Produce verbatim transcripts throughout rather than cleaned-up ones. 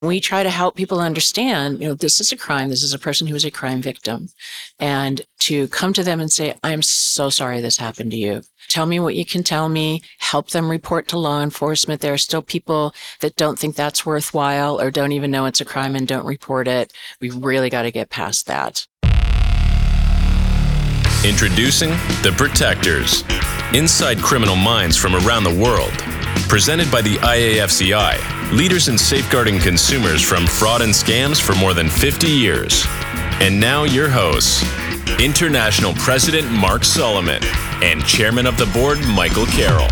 We try to help people understand, you know, this is a crime. This is a person who is a crime victim. And to come to them and say, I'm so sorry this happened to you. Tell me what you can tell me. Help them report to law enforcement. There are still people that don't think that's worthwhile or don't even know it's a crime and don't report it. We've really got to get past that. Introducing The Protectors, inside criminal minds from around the world. Presented by the I A F C I, leaders in safeguarding consumers from fraud and scams for more than fifty years. And now your hosts, International President Mark Solomon and Chairman of the Board Michael Carroll.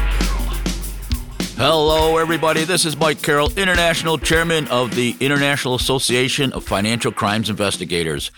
Hello, everybody. This is Mike Carroll, International Chairman of the International Association of Financial Crimes Investigators.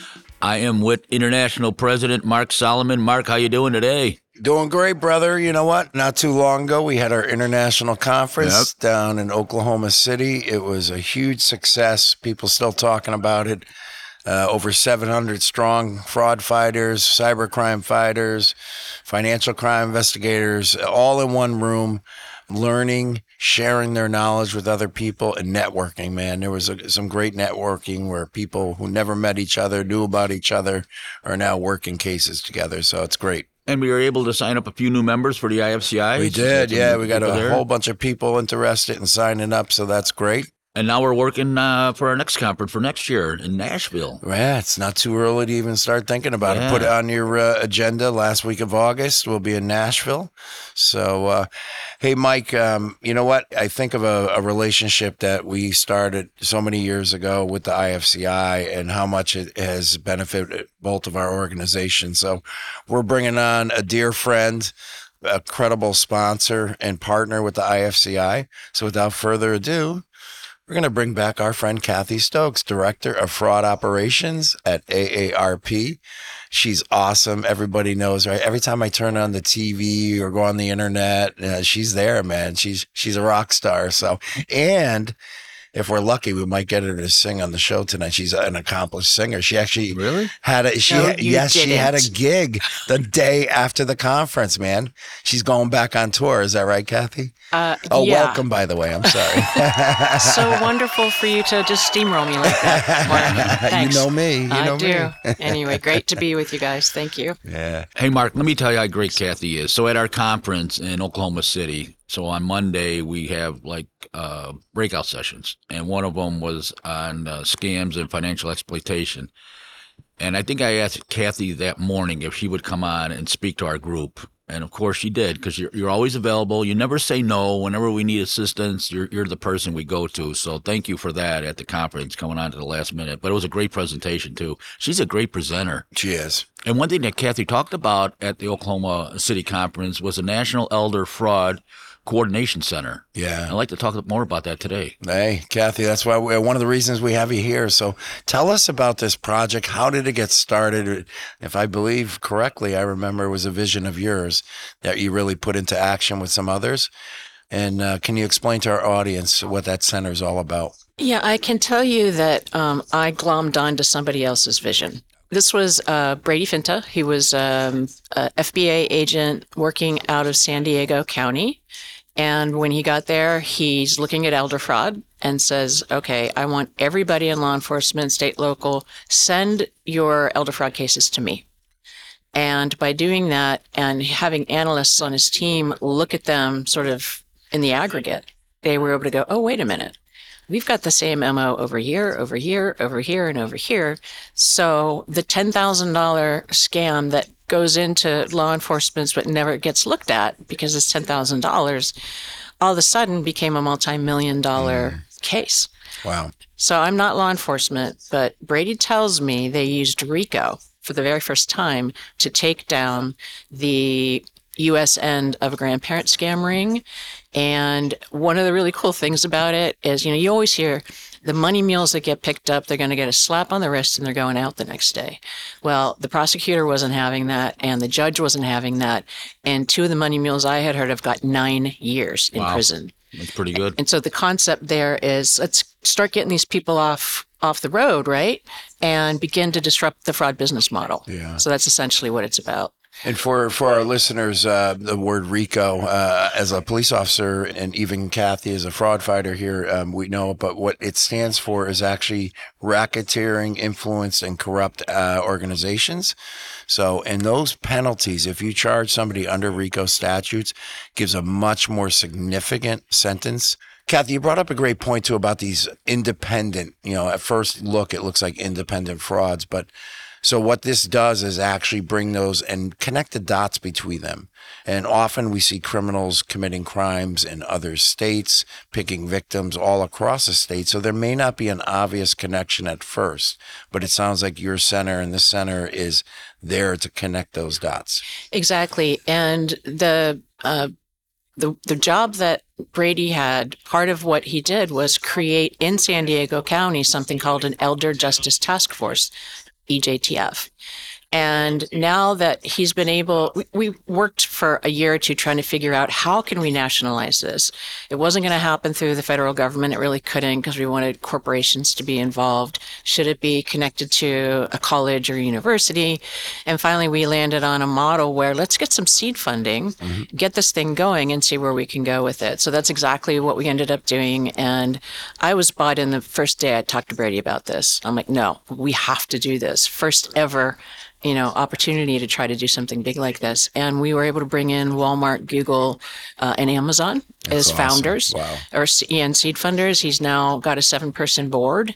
I am with International President Mark Solomon. Mark, how you doing today? Doing great, brother. You know what? Not too long ago, we had our international conference yep. down in Oklahoma City. It was a huge success. People still talking about it. Uh, over seven hundred strong fraud fighters, cybercrime fighters, financial crime investigators, all in one room, learning, sharing their knowledge with other people, and networking, man. There was a, some great networking where people who never met each other, knew about each other, are now working cases together. So it's great. And we were able to sign up a few new members for the I F C I. We did, yeah. We got a there. whole bunch of people interested in signing up, so that's great. And now we're working uh, for our next conference for next year in Nashville. Yeah, it's not too early to even start thinking about yeah. it. Put it on your uh, agenda. Last week of August, we'll be in Nashville. So, uh, hey, Mike, um, you know what? I think of a, a relationship that we started so many years ago with the I F C I and how much it has benefited both of our organizations. So we're bringing on a dear friend, a credible sponsor and partner with the I F C I. So without further ado, we're going to bring back our friend Kathy Stokes, Director of Fraud Operations at A A R P. She's awesome. Everybody knows, right? Every time I turn on the T V or go on the internet, uh, she's there, man. She's she's a rock star. So, and if we're lucky, we might get her to sing on the show tonight. She's an accomplished singer. She actually really had a she no, had, yes, didn't. she had a gig the day after the conference, man. She's going back on tour. Is that right, Kathy? Uh, oh, yeah. welcome, by the way. I'm sorry. So wonderful for you to just steamroll me like that, Mark. Thanks. You know me. You I know do. me. Anyway, great to be with you guys. Thank you. Yeah. Hey, Mark, let me tell you how great Kathy is. So at our conference in Oklahoma City, so on Monday, we have like uh, breakout sessions, and one of them was on uh, scams and financial exploitation. And I think I asked Kathy that morning if she would come on and speak to our group. And of course she did, because you're, you're always available. You never say no. Whenever we need assistance, you're, you're the person we go to. So thank you for that at the conference, coming on to the last minute. But it was a great presentation, too. She's a great presenter. She is. And one thing that Kathy talked about at the Oklahoma City conference was the National Elder Fraud Coordination Center. Yeah. I'd like to talk more about that today. Hey, Kathy, that's why we, one of the reasons we have you here. So tell us about this project. How did it get started? If I believe correctly, I remember it was a vision of yours that you really put into action with some others. And uh, can you explain to our audience what that center is all about? Yeah, I can tell you that um, I glommed onto somebody else's vision. This was uh, Brady Finta. He was um, an F B I agent working out of San Diego County. And when he got there, he's looking at elder fraud and says, okay, I want everybody in law enforcement, state, local, send your elder fraud cases to me. And by doing that and having analysts on his team look at them sort of in the aggregate, they were able to go, oh, wait a minute. We've got the same M O over here, over here, over here, and over here. So the ten thousand dollars scam that goes into law enforcement but never gets looked at because it's ten thousand dollars, all of a sudden became a multi-million dollar mm. case. Wow. So I'm not law enforcement, but Brady tells me they used RICO for the very first time to take down the U S end of a grandparent scam ring. And one of the really cool things about it is, you know, you always hear the money mules that get picked up, they're going to get a slap on the wrist and they're going out the next day. Well, the prosecutor wasn't having that and the judge wasn't having that. And two of the money mules I had heard of got nine years in wow. prison. That's pretty good. And, and so the concept there is let's start getting these people off off the road, right? And begin to disrupt the fraud business model. Yeah. So that's essentially what it's about. And for, for our listeners, uh, the word RICO, uh, as a police officer, and even Kathy as a fraud fighter here, um, we know, but what it stands for is actually racketeering, influence, and corrupt uh, organizations. So, and those penalties, if you charge somebody under RICO statutes, gives a much more significant sentence. Kathy, you brought up a great point too about these independent, you know, at first look, it looks like independent frauds, but so what this does is actually bring those and connect the dots between them. And often we see criminals committing crimes in other states, picking victims all across the state. So there may not be an obvious connection at first, but it sounds like your center and the center is there to connect those dots. Exactly. And the, uh, the, the job that Brady had, part of what he did was create in San Diego County something called an Elder Justice Task Force, E J T F. And now that he's been able, we, we worked for a year or two trying to figure out how can we nationalize this. It wasn't going to happen through the federal government. It really couldn't because we wanted corporations to be involved. Should it be connected to a college or university? And finally, we landed on a model where let's get some seed funding, mm-hmm. get this thing going and see where we can go with it. So that's exactly what we ended up doing. And I was bought in the first day I talked to Brady about this. I'm like, no, we have to do this. First ever you know, opportunity to try to do something big like this. And we were able to bring in Walmart, Google, uh, and Amazon That's as awesome. founders wow. or and seed funders. He's now got a seven person board.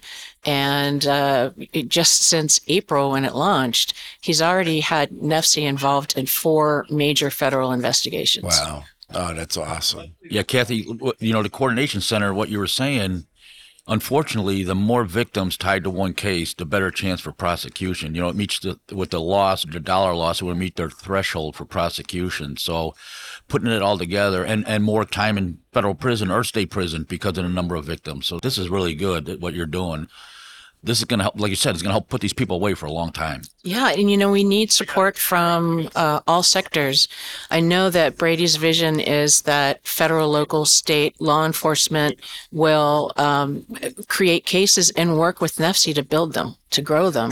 And uh, it, just since April when it launched, he's already had N E F C involved in four major federal investigations. Wow. Oh, that's awesome. Yeah, Kathy, you know, the coordination center, what you were saying, unfortunately, the more victims tied to one case, the better chance for prosecution. You know, it meets the, with the loss, the dollar loss, it would meet their threshold for prosecution. So putting it all together and, and more time in federal prison or state prison because of the number of victims. So this is really good, what you're doing. This is going to help, like you said, it's going to help put these people away for a long time. Yeah, and you know, we need support from uh, all sectors. I know that Brady's vision is that federal, local, state law enforcement will um, create cases and work with N E F C to build them, to grow them.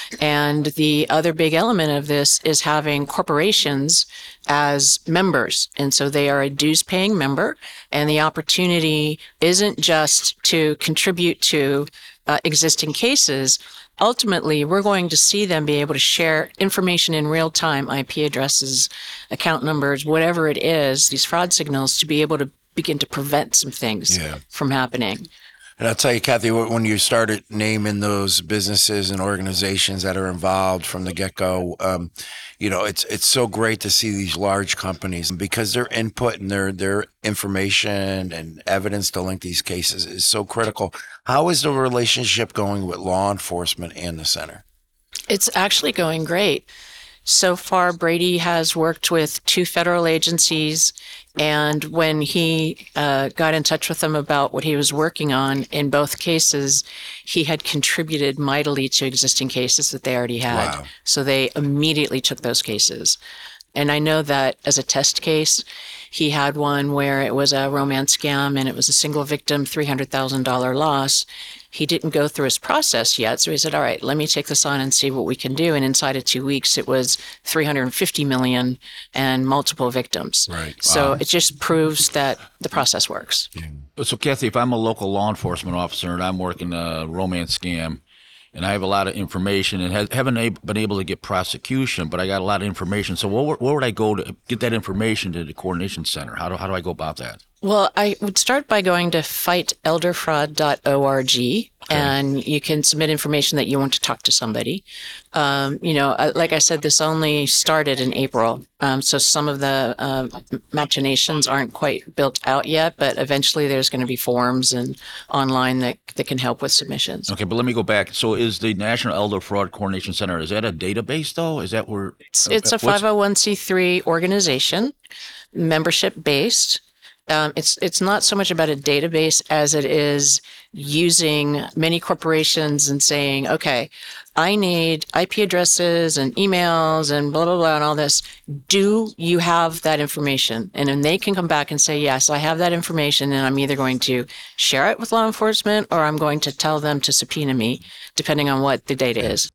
And the other big element of this is having corporations as members. And so they are a dues-paying member, and the opportunity isn't just to contribute to Uh, existing cases. Ultimately, we're going to see them be able to share information in real time, I P addresses, account numbers, whatever it is, these fraud signals, to be able to begin to prevent some things yeah. from happening. And I'll tell you, Kathy, when you started naming those businesses and organizations that are involved from the get-go, um, you know, it's it's so great to see these large companies because their input and their their information and evidence to link these cases is so critical. How is the relationship going with law enforcement and the center? It's actually going great. So far, Brady has worked with two federal agencies, and when he uh, got in touch with them about what he was working on, in both cases, he had contributed mightily to existing cases that they already had. Wow. So they immediately took those cases. And I know that as a test case, he had one where it was a romance scam and it was a single victim, three hundred thousand dollars loss. He didn't go through his process yet. So he said, all right, let me take this on and see what we can do. And inside of two weeks, it was three hundred fifty million dollars and multiple victims. Right. So wow. it just proves that the process works. Yeah. So Kathy, if I'm a local law enforcement officer and I'm working a romance scam, and I have a lot of information and has, haven't ab- been able to get prosecution, but I got a lot of information. So where, where would I go to get that information to the coordination center? How do, how do I go about that? Well, I would start by going to fight elder fraud dot org, okay. and you can submit information that you want to talk to somebody. Um, you know, like I said, this only started in April, um, so some of the uh, machinations aren't quite built out yet, but eventually there's going to be forms and online that, that can help with submissions. Okay, but let me go back. So is the National Elder Fraud Coordination Center, is that a database though? Is that where? It's, it's a five oh one c three organization, membership-based. Um, it's it's not so much about a database as it is using many corporations and saying, okay, I need I P addresses and emails and blah, blah, blah, and all this. Do you have that information? And then they can come back and say, yes, I have that information, and I'm either going to share it with law enforcement or I'm going to tell them to subpoena me, depending on what the data is.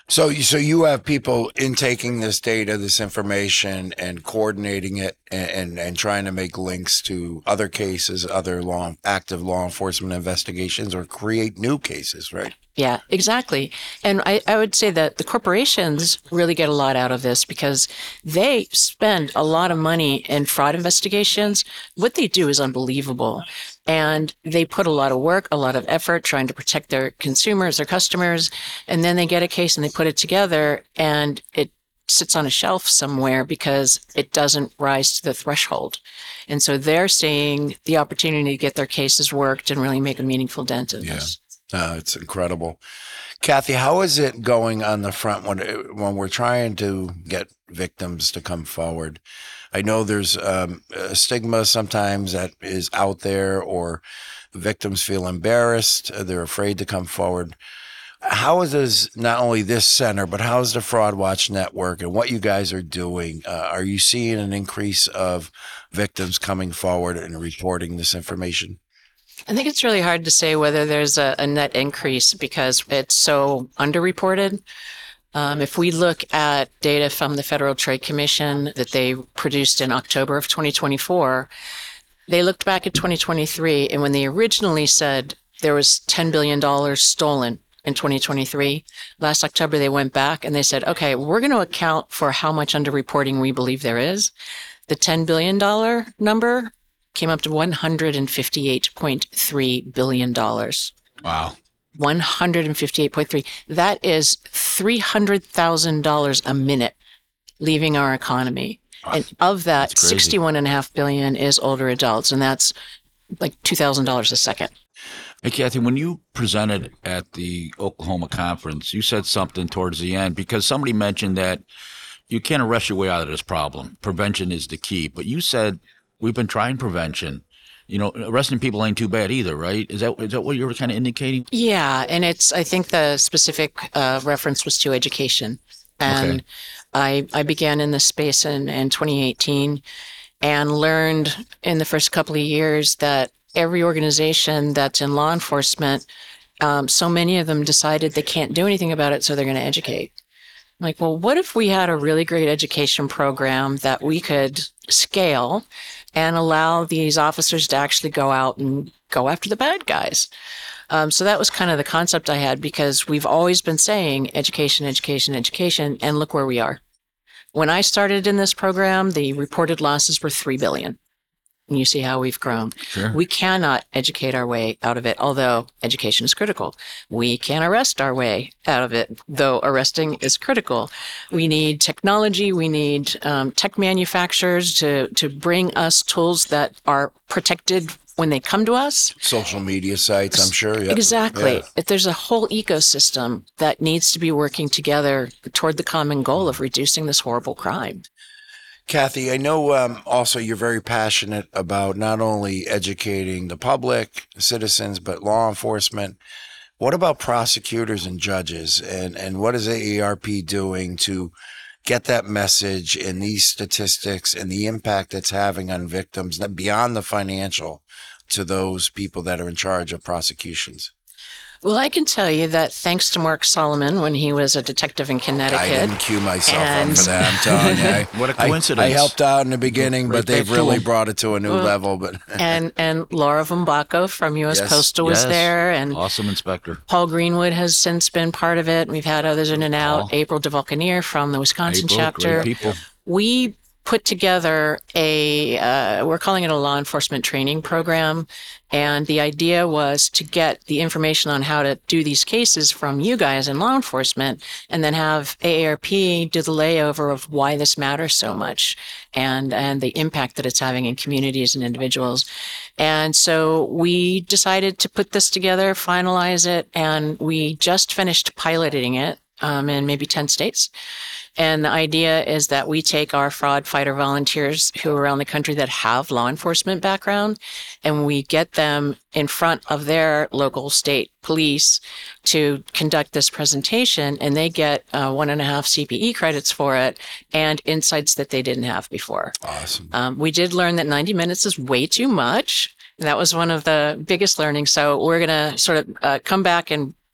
So, you- so you have people intaking this data, this information, and coordinating it, and, and and trying to make links to other cases, other law, active law enforcement investigations, or create new cases, right? Yeah, exactly. And I, I would say that the corporations really get a lot out of this because they spend a lot of money in fraud investigations. What they do is unbelievable. And they put a lot of work, a lot of effort trying to protect their consumers, their customers. And then they get a case and they put it together and it sits on a shelf somewhere because it doesn't rise to the threshold. And so they're seeing the opportunity to get their cases worked and really make a meaningful dent in Yeah. this. Uh, it's incredible. Kathy, how is it going on the front when when we're trying to get victims to come forward? I know there's um, a stigma sometimes that is out there, or victims feel embarrassed. uh, They're afraid to come forward. How is not only this center, but how's the Fraud Watch Network and what you guys are doing? Uh, are you seeing an increase of victims coming forward and reporting this information? I think it's really hard to say whether there's a, a net increase because it's so underreported. Um, if we look at data from the Federal Trade Commission that they produced in October of twenty twenty-four, they looked back at twenty twenty-three, and when they originally said there was ten billion dollars stolen in twenty twenty-three, last October they went back and they said, okay, we're going to account for how much underreporting we believe there is. The ten billion dollars number came up to one hundred fifty-eight point three billion dollars. Wow. one hundred fifty-eight point three. That is three hundred thousand dollars a minute leaving our economy. And of that, That's crazy. sixty-one point five billion dollars is older adults, and that's like two thousand dollars a second. Hey, Kathy, when you presented at the Oklahoma conference, you said something towards the end because somebody mentioned that you can't arrest your way out of this problem. Prevention is the key. But you said we've been trying prevention. You know, arresting people ain't too bad either, right? Is that is that what you were kind of indicating? Yeah, and it's, I think the specific uh, reference was to education. And Okay. I, I began in this space in, in twenty eighteen and learned in the first couple of years that every organization that's in law enforcement, um, so many of them decided they can't do anything about it, so they're going to educate. I'm like, well, what if we had a really great education program that we could scale and allow these officers to actually go out and go after the bad guys? Um, so that was kind of the concept I had because we've always been saying education, education, education, and look where we are. When I started in this program, the reported losses were three billion dollars. And you see how we've grown. Sure. We cannot educate our way out of it, although education is critical. We can't arrest our way out of it, though arresting is critical. We need technology. We need um, tech manufacturers to, to bring us tools that are protected when they come to us. Social media sites, I'm sure. Yep. Exactly. Yeah. If there's a whole ecosystem that needs to be working together toward the common goal of reducing this horrible crime. Kathy, I know um, also you're very passionate about not only educating the public, citizens, but law enforcement. What about prosecutors and judges? And, and what is A A R P doing to get that message and these statistics and the impact it's having on victims beyond the financial to those people that are in charge of prosecutions? Well, I can tell you that thanks to Mark Solomon when he was a detective in Connecticut. I didn't cue myself and- up for that. I'm telling you. I, What a I- coincidence. I, helped out in the beginning, Right but they've back to really him. brought it to a new Well, level. But and and Laura Vumbaco from U S Yes. Postal was Yes. there, and Awesome inspector. Paul Greenwood has since been part of it. We've had others in and out. Paul. April DeVulcanier from the Wisconsin April, chapter. great people. We put together a, uh, we're calling it a law enforcement training program. And the idea was to get the information on how to do these cases from you guys in law enforcement and then have A A R P do the layover of why this matters so much and, and the impact that it's having in communities and individuals. And so we decided to put this together, finalize it, and we just finished piloting it um, in maybe ten states. And the idea is that we take our fraud fighter volunteers who are around the country that have law enforcement background, and we get them in front of their local state police to conduct this presentation, and they get uh, one and a half C P E credits for it and insights that they didn't have before. awesome. Um, we did learn that ninety minutes is way too much. That was one of the biggest learnings. So we're going to sort of uh, come back and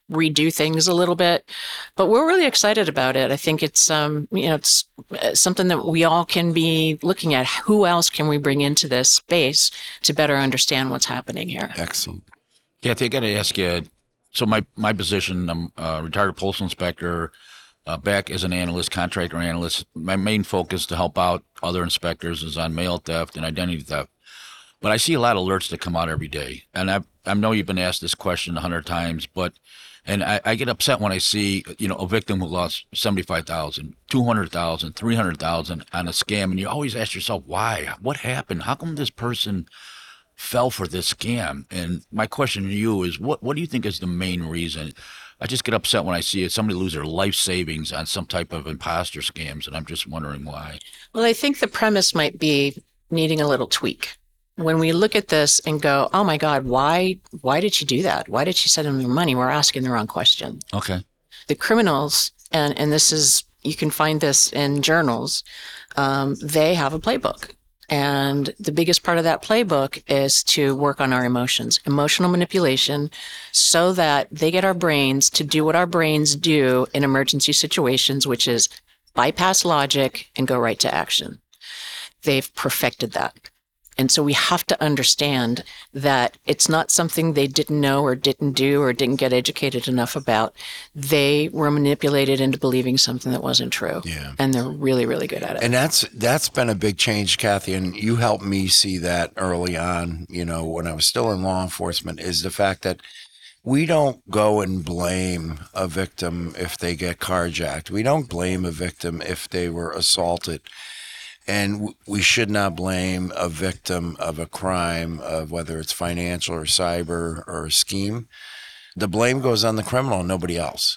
redo things a little bit, but we're really excited about it. I think it's um you know it's something that we all can be looking at. Who else can we bring into this space to better understand what's happening here? Excellent. Kathy, I got to ask you. So my my position, I'm a retired postal inspector, uh, back as an analyst, contractor analyst. My main focus to help out other inspectors is on mail theft and identity theft. But I see a lot of alerts that come out every day, and I I know you've been asked this question a hundred times, but and I, I get upset when I see, you know, a victim who lost seventy-five thousand, two hundred thousand, three hundred thousand on a scam, and you always ask yourself, why? What happened? How come this person fell for this scam? And my question to you is, what what do you think is the main reason? I just get upset when I see it, somebody lose their life savings on some type of imposter scams, and I'm just wondering why. Well, I think the premise might be needing a little tweak. When we look at this and go, oh my God, why why did she do that? Why did she send him the money? We're asking the wrong question. Okay. The criminals, and, and this is, you can find this in journals, um, they have a playbook. And the biggest part of that playbook is to work on our emotions, emotional manipulation, so that they get our brains to do what our brains do in emergency situations, which is bypass logic and go right to action. They've perfected that. And so we have to understand that it's not something they didn't know or didn't do or didn't get educated enough about. They were manipulated into believing something that wasn't true. Yeah. And they're really, really good at it. And that's that's been a big change, Kathy, and you helped me see that early on, you know, when I was still in law enforcement, is the fact that we don't go and blame a victim if they get carjacked. We don't blame a victim if they were assaulted. And we should not blame a victim of a crime, of whether it's financial or cyber or a scheme. The blame goes on the criminal, nobody else.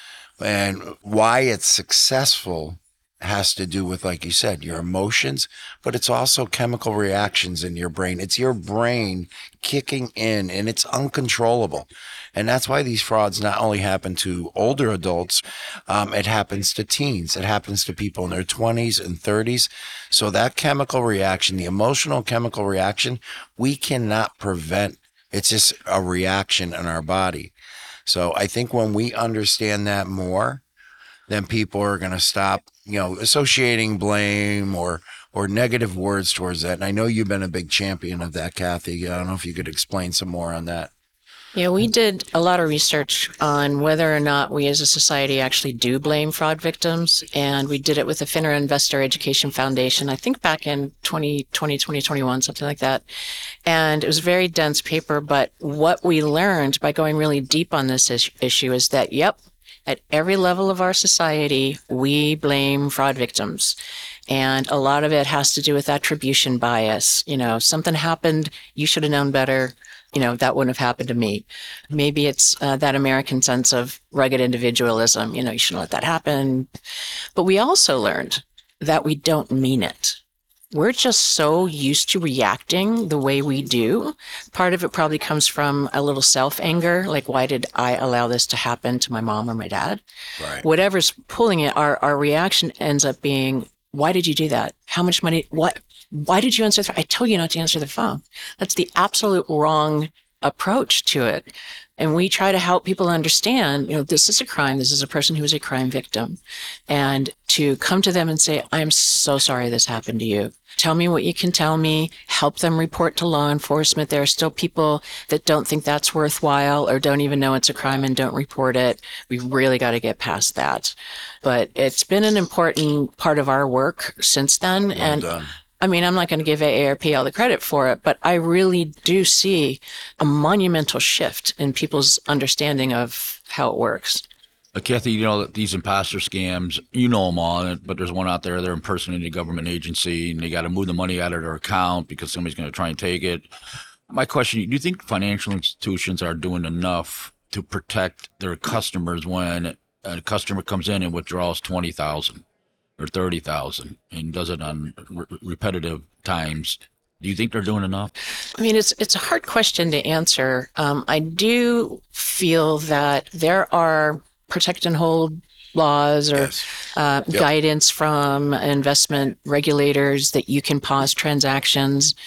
And why it's successful has to do with, like you said, your emotions, but it's also chemical reactions in your brain. It's your brain kicking in, and it's uncontrollable. And that's why these frauds not only happen to older adults, um, it happens to teens. It happens to people in their twenties and thirties. So that chemical reaction, the emotional chemical reaction, we cannot prevent. It's just a reaction in our body. So I think when we understand that more, then people are going to stop, you know, associating blame or or negative words towards that. And I know you've been a big champion of that, Kathy. I don't know if you could explain some more on that. Yeah, we did a lot of research on whether or not we as a society actually do blame fraud victims. And we did it with the FINRA Investor Education Foundation, I think back in twenty twenty, twenty twenty-one, something like that. And it was a very dense paper. But what we learned by going really deep on this is- issue is that, yep, at every level of our society, we blame fraud victims. And a lot of it has to do with attribution bias. You know, something happened, you should have known better. You know, that wouldn't have happened to me. Maybe it's uh, that American sense of rugged individualism. You know, you shouldn't let that happen. But we also learned that we don't mean it. We're just so used to reacting the way we do. Part of it probably comes from a little self-anger, like, why did I allow this to happen to my mom or my dad? Right. Whatever's pulling it, our, our reaction ends up being, why did you do that? How much money? What? Why did you answer the phone? I told you not to answer the phone. That's the absolute wrong approach to it. And we try to help people understand, you know, this is a crime. This is a person who is a crime victim. And to come to them and say, I'm so sorry this happened to you. Tell me what you can tell me. Help them report to law enforcement. There are still people that don't think that's worthwhile or don't even know it's a crime and don't report it. We really got to get past that. But it's been an important part of our work since then. Well and done. I mean, I'm not going to give A A R P all the credit for it, but I really do see a monumental shift in people's understanding of how it works. Uh, Kathy, you know that these imposter scams, you know them all, but there's one out there, they're impersonating a government agency, and they got to move the money out of their account because somebody's going to try and take it. My question, do you think financial institutions are doing enough to protect their customers when a customer comes in and withdraws twenty thousand dollars? Or thirty thousand and does it on re- repetitive times? Do you think they're doing enough? I mean, it's it's a hard question to answer. Um, I do feel that there are protect and hold laws or Yes. uh, Yep. guidance from investment regulators that you can pause transactions.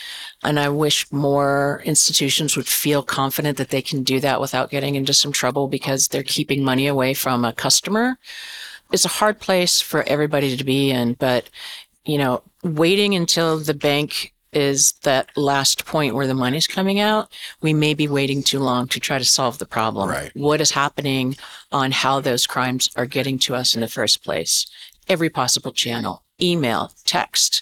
And I wish more institutions would feel confident that they can do that without getting into some trouble because they're keeping money away from a customer. It's a hard place for everybody to be in, but, you know, waiting until the bank is that last point where the money's coming out, we may be waiting too long to try to solve the problem. Right. What is happening on how those crimes are getting to us in the first place? Every possible channel, email, text,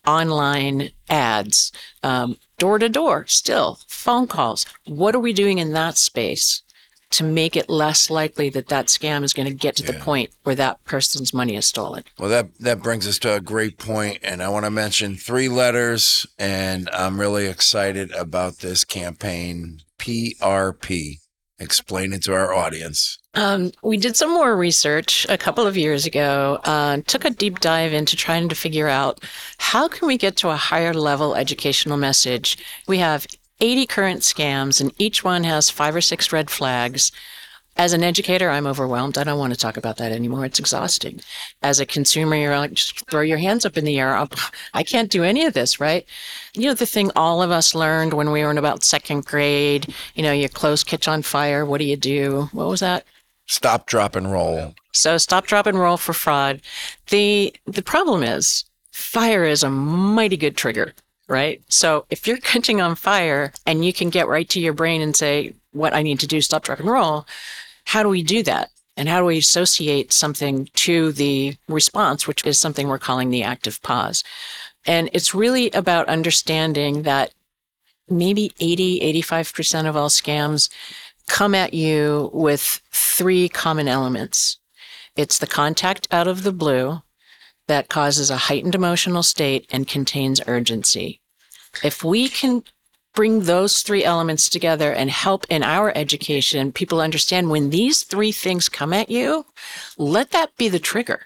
online ads, um, door to door, still phone calls. What are we doing in that space to make it less likely that that scam is going to get to Yeah. the point where that person's money is stolen? Well, that, that brings us to a great point, and I want to mention three letters, and I'm really excited about this campaign, P R P. Explain it to our audience. Um, we did some more research a couple of years ago, uh, took a deep dive into trying to figure out how can we get to a higher level educational message. We have eighty current scams, and each one has five or six red flags. As an educator, I'm overwhelmed. I don't want to talk about that anymore. It's exhausting. As a consumer, you're like, just throw your hands up in the air. I can't do any of this, right? You know, the thing all of us learned when we were in about second grade, you know, your clothes catch on fire. What do you do? What was that? Stop, drop, and roll. So stop, drop, and roll for fraud. The the problem is fire is a mighty good trigger, right? So if you're catching on fire and you can get right to your brain and say, what I need to do, stop, drop, and roll, how do we do that? And how do we associate something to the response, which is something we're calling the active pause? And it's really about understanding that maybe eighty, eighty-five percent of all scams come at you with three common elements. It's the contact out of the blue that causes a heightened emotional state and contains urgency. If we can bring those three elements together and help in our education, people understand when these three things come at you, let that be the trigger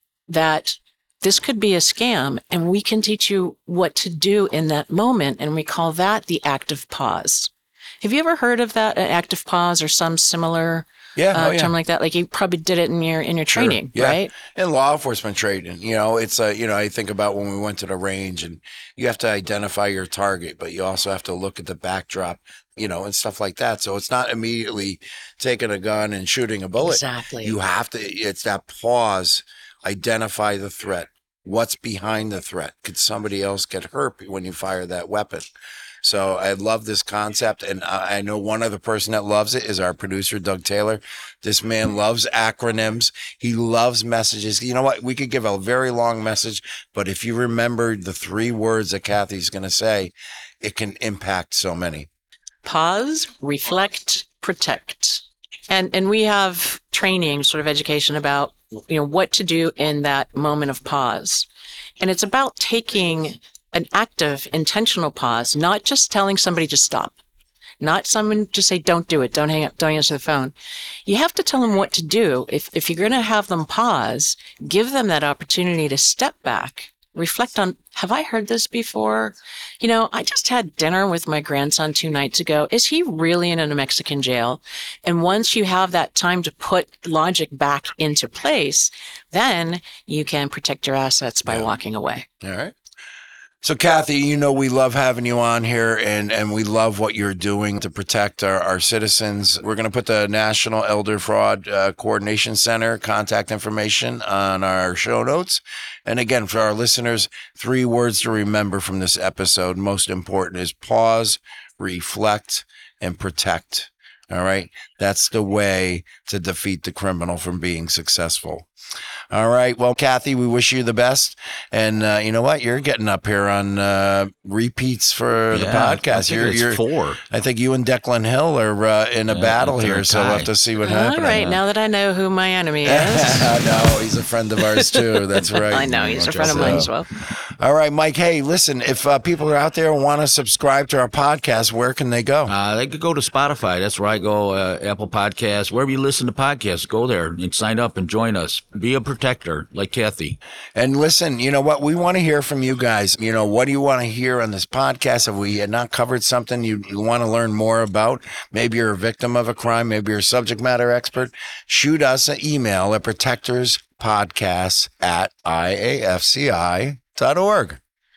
that this could be a scam, and we can teach you what to do in that moment. And we call that the active pause. Have you ever heard of that, an active pause or some similar Yeah, uh, oh, yeah. term like that? Like you probably did it in your in your Sure. training, Yeah. right? And law enforcement training, you know, it's a, you know, I think about when we went to the range and you have to identify your target, but you also have to look at the backdrop, you know, and stuff like that. So it's not immediately taking a gun and shooting a bullet. Exactly. You have to, it's that pause, identify the threat. What's behind the threat? Could somebody else get hurt when you fire that weapon? So I love this concept, and I I know one other person that loves it is our producer, Doug Taylor. This man loves acronyms. He loves messages. You know what? We could give a very long message, but if you remember the three words that Kathy's going to say, it can impact so many. Pause, reflect, protect. And and we have training, sort of education about, you know, what to do in that moment of pause. And it's about taking an active, intentional pause, not just telling somebody to stop, not someone just say, don't do it, don't hang up, don't answer the phone. You have to tell them what to do. If, if you're going to have them pause, give them that opportunity to step back, reflect on, have I heard this before? You know, I just had dinner with my grandson two nights ago. Is he really in a Mexican jail? And once you have that time to put logic back into place, then you can protect your assets by Yeah. walking away. All right. So, Kathy, you know, we love having you on here, and, and we love what you're doing to protect our, our citizens. We're going to put the National Elder Fraud uh, Coordination Center contact information on our show notes. And again, for our listeners, three words to remember from this episode. Most important is pause, reflect, and protect. All right. That's the way to defeat the criminal from being successful. All right. Well, Kathy, we wish you the best. And uh, you know what? You're getting up here on uh, repeats for the Yeah, I podcast. think You're, it's you're, four. I think you and Declan Hill are uh, in a Yeah, battle they're here. So we'll have tied. to see what All happens. right, now that I know who my enemy is. No, he's a friend of ours too. That's right. I know, he's a friend of mine as well. All right, Mike. Hey, listen, if uh, people are out there and want to subscribe to our podcast, where can they go? Uh, they could go to Spotify. That's where I go. Uh, Apple Podcasts, wherever you listen to podcasts, go there and sign up and join us. Be a protector, like Kathy. And listen, you know what? We want to hear from you guys. You know, what do you want to hear on this podcast? Have we not covered something you, you want to learn more about? Maybe you're a victim of a crime. Maybe you're a subject matter expert. Shoot us an email at protectorspodcasts at I A F C I dot org.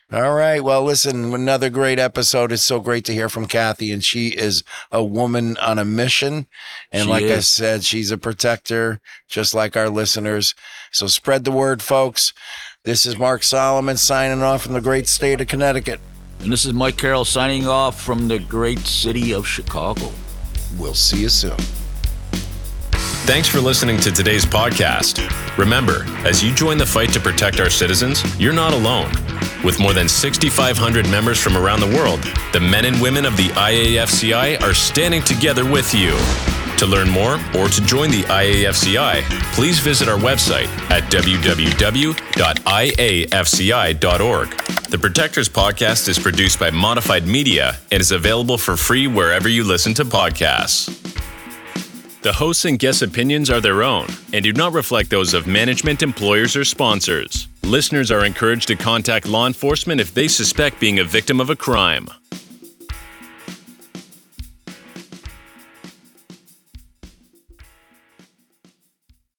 All right. Well, listen, another great episode. It's so great to hear from Kathy, and she is a woman on a mission. And She like I is. said, she's a protector, just like our listeners. So spread the word, folks. This is Mark Solomon signing off from the great state of Connecticut. And this is Mike Carroll signing off from the great city of Chicago. We'll see you soon. Thanks for listening to today's podcast. Remember, as you join the fight to protect our citizens, you're not alone. With more than six thousand five hundred members from around the world, the men and women of the I A F C I are standing together with you. To learn more or to join the I A F C I, please visit our website at w w w dot i a f c i dot org. The Protectors podcast is produced by Modified Media and is available for free wherever you listen to podcasts. The hosts and guests' opinions are their own and do not reflect those of management, employers, or sponsors. Listeners are encouraged to contact law enforcement if they suspect being a victim of a crime.